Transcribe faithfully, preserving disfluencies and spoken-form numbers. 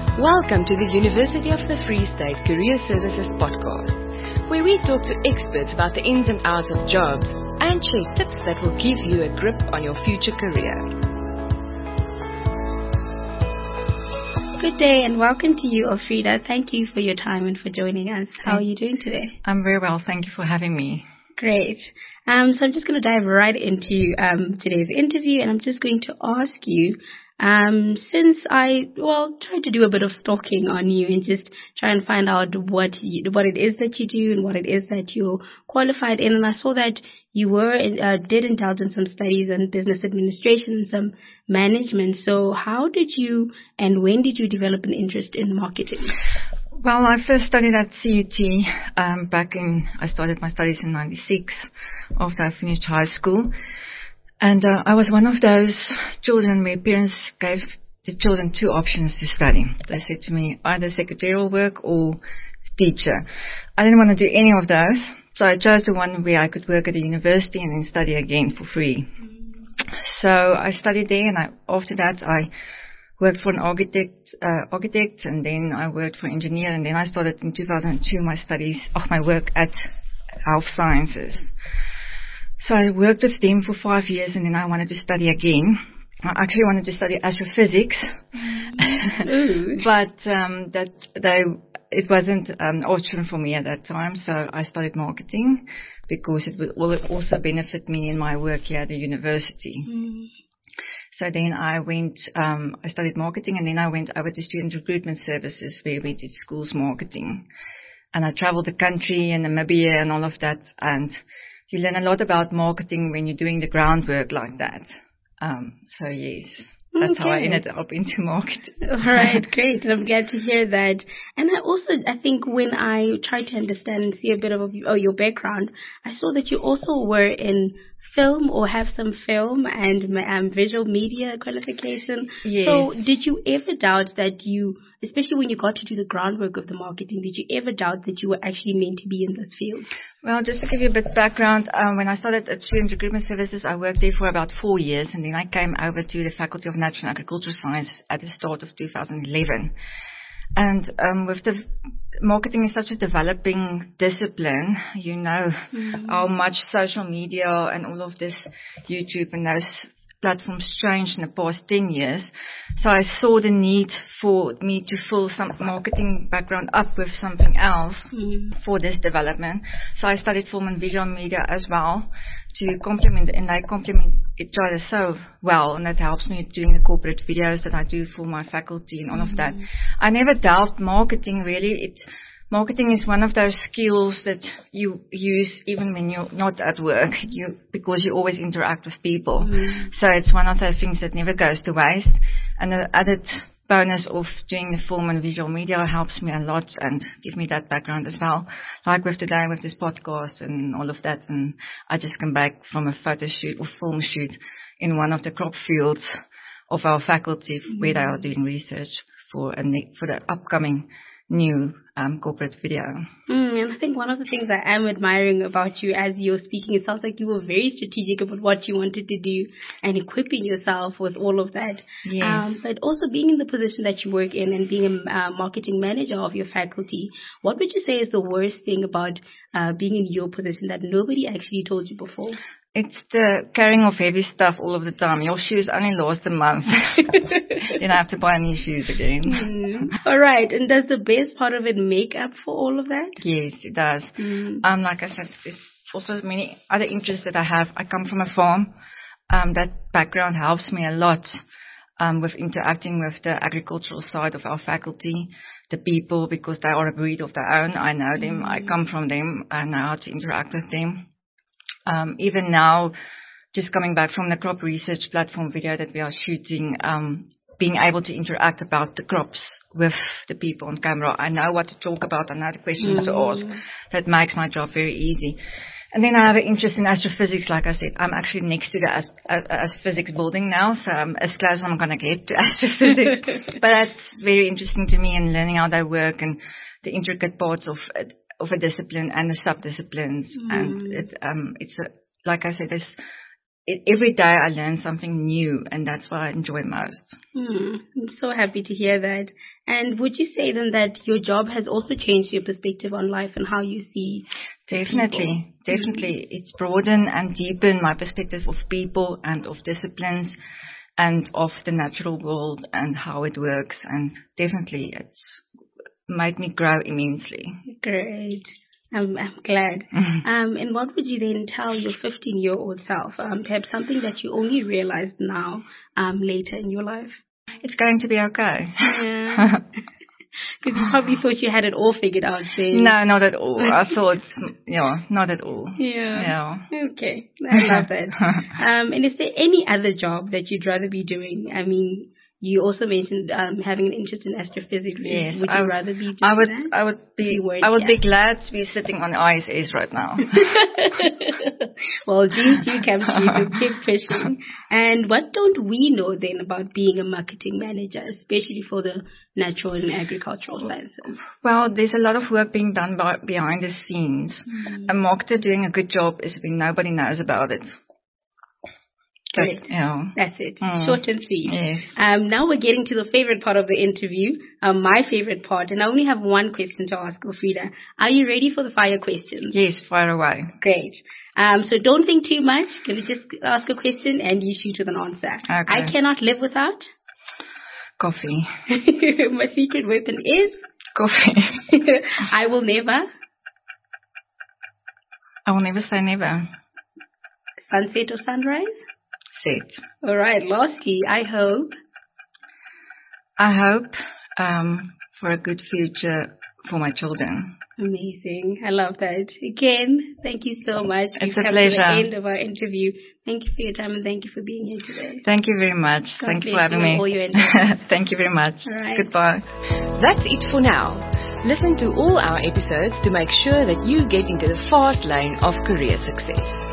Welcome to the University of the Free State Career Services podcast, where we talk to experts about the ins and outs of jobs and share tips that will give you a grip on your future career. Good day and welcome to you, Elfrida. Thank you for your time and for joining us. How are you doing today? I'm very well. Thank you for having me. Great. Um, so I'm just going to dive right into um, today's interview, and I'm just going to ask you, um, since I, well, tried to do a bit of stalking on you and just try and find out what you, what it is that you do and what it is that you're qualified in, and I saw that you were in, uh, did indulge in some studies in business administration and some management. So how did you and when did you develop an interest in marketing? Well, I first studied at C U T um, back in, I started my studies in ninety-six after I finished high school. And uh, I was one of those children where parents gave the children two options to study. They said to me, either secretarial work or teacher. I didn't want to do any of those, so I chose the one where I could work at a university and then study again for free. So I studied there, and I, after that I worked for an architect, uh, architect, and then I worked for an engineer, and then I started in two thousand two my studies, oh, my work at health sciences. So I worked with them for five years, and then I wanted to study again. I actually wanted to study astrophysics, but um, that they it wasn't an option for me at that time. So I studied marketing because it would also benefit me in my work here at the university. Mm. So then I went, um, I studied marketing, and then I went over to student recruitment services where we did schools marketing. And I traveled the country and Namibia and all of that. And you learn a lot about marketing when you're doing the groundwork like that. Um, so yes, that's okay. How I ended up into marketing. All right, great. I'm glad to hear that. And I also, I think when I tried to understand and see a bit of oh, your background, I saw that you also were in film or have some film and um, visual media qualification. Yes. So did you ever doubt that you, especially when you got to do the groundwork of the marketing, did you ever doubt that you were actually meant to be in this field? Well, just to give you a bit of background, um, when I started at Student Recruitment Services, I worked there for about four years, and then I came over to the Faculty of Natural and Agricultural Science at the start of two thousand eleven. And um, with the marketing is such a developing discipline, you know mm-hmm. how much social media and all of this YouTube and those platforms changed in the past ten years. So I saw the need for me to fill some marketing background up with something else mm-hmm. for this development. So I studied film and visual media as well to complement, and I complement each other so well, and that helps me doing the corporate videos that I do for my faculty and all mm-hmm. of that. I never doubt marketing really. It Marketing is one of those skills that you use even when you're not at work, you because you always interact with people. Mm-hmm. So it's one of those things that never goes to waste. And the added bonus of doing the film and visual media helps me a lot and give me that background as well. Like with today with this podcast and all of that. And I just come back from a photo shoot or film shoot in one of the crop fields of our faculty mm-hmm. where they are doing research for a, for the upcoming new um, corporate video. Mm, and I think one of the things I am admiring about you as you're speaking, it sounds like you were very strategic about what you wanted to do and equipping yourself with all of that. Yes. Um, but also being in the position that you work in and being a uh, marketing manager of your faculty, what would you say is the worst thing about uh, being in your position that nobody actually told you before? It's the carrying of heavy stuff all of the time. Your shoes only last a month. Then I have to buy new shoes again. Mm. All right. And does the best part of it make up for all of that? Yes, it does. Mm. Um, like I said, there's also many other interests that I have. I come from a farm. Um, that background helps me a lot um, with interacting with the agricultural side of our faculty, the people, because they are a breed of their own. I know them. Mm. I come from them. I know how to interact with them. Um, even now, just coming back from the crop research platform video that we are shooting, um, being able to interact about the crops with the people on camera. I know what to talk about. I know the questions mm. to ask. That makes my job very easy. And then I have an interest in astrophysics. Like I said, I'm actually next to the ast- uh, astrophysics building now, so I'm as close as I'm going to get to astrophysics. But that's very interesting to me, and learning how they work and the intricate parts of it. of a discipline and the sub-disciplines. Mm. And it, um, it's, a, like I said, there's it, every day I learn something new, and that's what I enjoy most. Hmm. I'm so happy to hear that. And would you say then that your job has also changed your perspective on life and how you see Definitely, people? definitely. Mm-hmm. It's broadened and deepened my perspective of people and of disciplines and of the natural world and how it works. And definitely it's made me grow immensely. Great. I'm, I'm glad. Mm-hmm. Um, and what would you then tell your fifteen-year-old self? Um, perhaps something that you only realized now, um, later in your life? It's going to be okay. Yeah. Because you probably thought you had it all figured out. Saying, no, not at all. I thought, yeah, not at all. Yeah. Yeah. Okay. I love that. um, and is there any other job that you'd rather be doing? I mean, you also mentioned um, having an interest in astrophysics. Yes. Would you I, rather be doing I would, that? I would be, Keyword, I would yeah. be glad to be sitting on I S S right now. Well, dreams do come true, so keep pushing. And what don't we know then about being a marketing manager, especially for the natural and agricultural sciences? Well, there's a lot of work being done by, behind the scenes. Mm. A marketer doing a good job is when nobody knows about it. Correct. Yeah. That's it. Mm. Short and sweet. Yes. Um, now we're getting to the favorite part of the interview, um, my favorite part, and I only have one question to ask Elfrieda. Are you ready for the fire questions? Yes, fire away. Great. Um, so don't think too much. Gonna just ask a question and you shoot with an answer. Okay. I cannot live without. Coffee. My secret weapon is Coffee. I will never. I will never say never. Sunset or sunrise? Set. All right. Lastly, I hope. I hope um, for a good future for my children. Amazing. I love that. Again, thank you so much. It's We've a come pleasure. to the end of our interview. Thank you for your time and thank you for being here today. Thank you very much. God Thank you bless for having you and me. all your endeavors. Thank you very much. All right. Goodbye. That's it for now. Listen to all our episodes to make sure that you get into the fast lane of career success.